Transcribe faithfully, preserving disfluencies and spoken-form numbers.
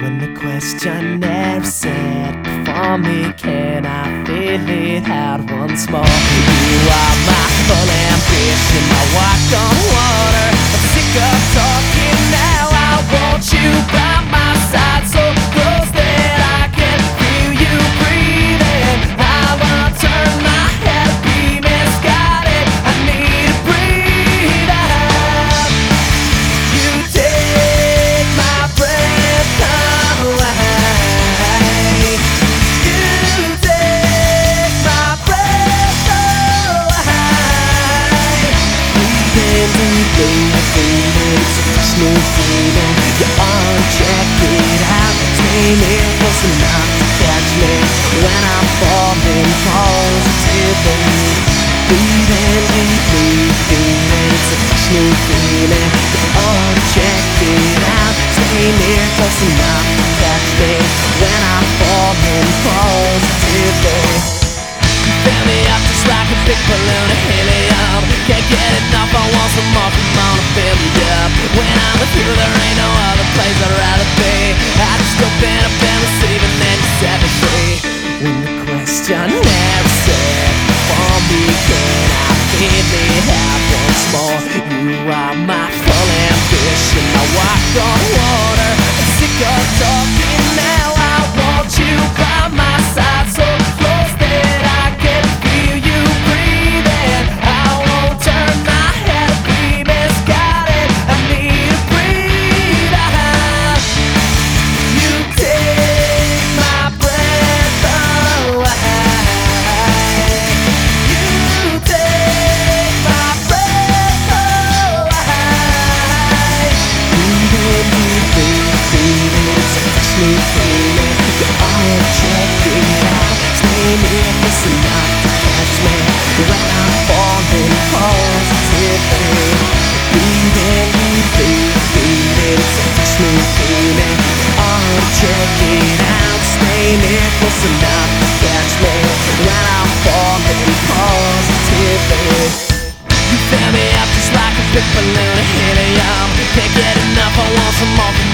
When the questionnaire said, for me, can I fill it out once more? You are my full ambition, I walk on water. I'm sick of talking now, I want you by my side, so close that I can feel you breathing. I wanna turn my head, be misguided, I need to breathe out. You take my breath away. You take my breath away. Breathing deeply, I feel it's a new feeling. You're on, check it out. Stay near close enough to catch me when I'm falling positively. Breathing deeply, feeling it's a fresh new feeling. You're on, check it out. Stay near close enough to catch me when I'm falling positively. You fill me up just like a big balloon of helium. Can't get enough, I want some more, come on and fill me up. When I'm with you there ain't no other place I'd rather be. I just open up and receive and then you set me free. When the questionnaire said, for me, can I feel it out once more? You are my full ambition, I walk on water. I'm sick of talking now, I want you by my side, so close that I can feel you breathing. I won't turn my head, be misguided, I need to breathe out. You take my breath away. You take my breath away. Breathing deeply, feeling it's a fresh new feeling. You're on, check it out. Stay near close enough to catch me when I'm falling positively. Breathing deeply, feeling it's a fresh new feeling. You're on, check it out. Stay near close enough to catch me when I'm falling positively. You fill me up just like a big balloon of helium. Can't get enough, I want some more.